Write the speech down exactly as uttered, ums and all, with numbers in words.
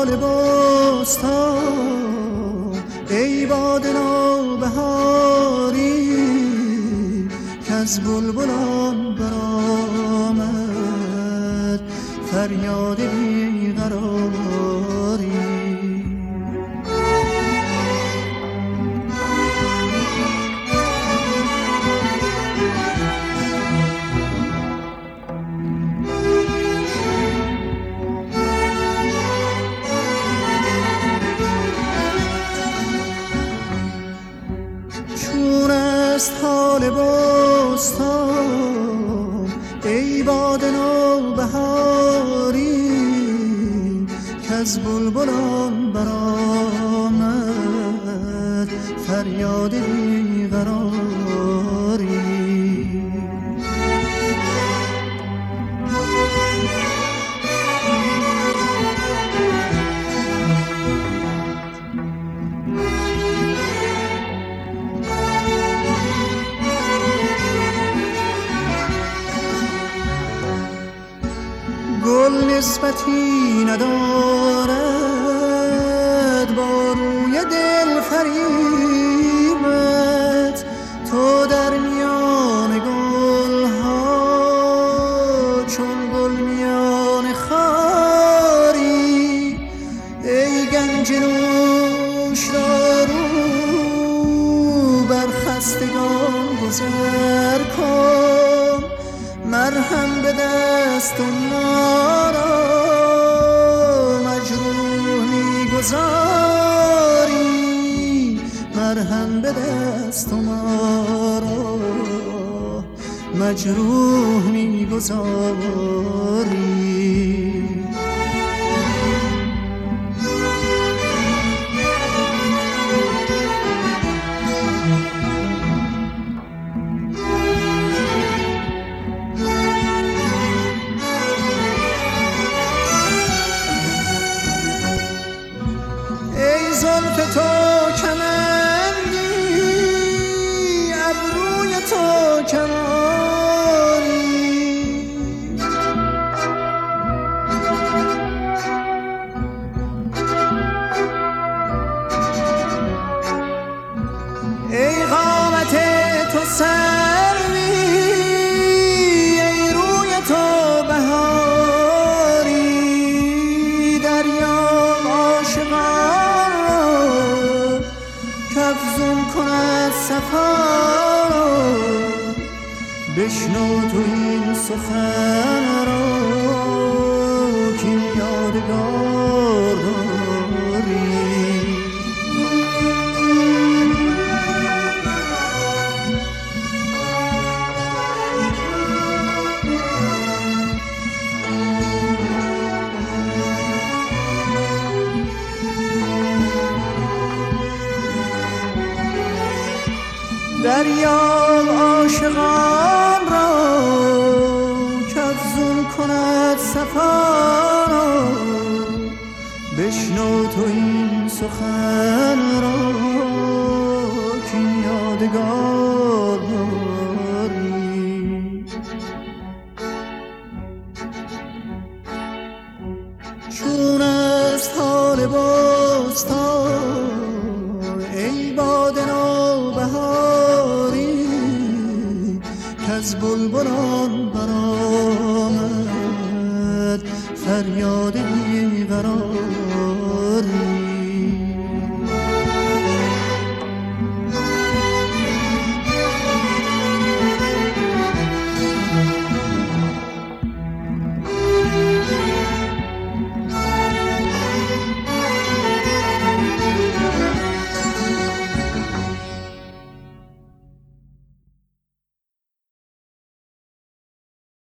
حال بستان ای باد نوبهاری کز بلبلان برآمد فریاد بیقراری. چون است حال بستان ای باد نوبهاری کز بلبلان برآمد فریاد بیقراری. گل نسبتی ندارد با روی دل فریبت تو در میان گل ها چون گل میان خاری. ای گنج نوشدارو بر خستگان گذر کن مرهم به دست و ما را مجروح می‌گذاری. مرهم به دست و ما را مجروح می‌گذاری. زلف تو کمندی ابروی تو کمانی ای قامت تو سروی ای روی تو بهاری. دریا عاشقان کافزون کند صفا بشنو تو این سخن را که این یادگار داری. دریا عاشقان را کافزون کند صفا را بشنو تو این سخن را که این یادگار داری. چون است حال بستان ای باد نوبهاری کز بلبلان برآمد فریاد بیقراری.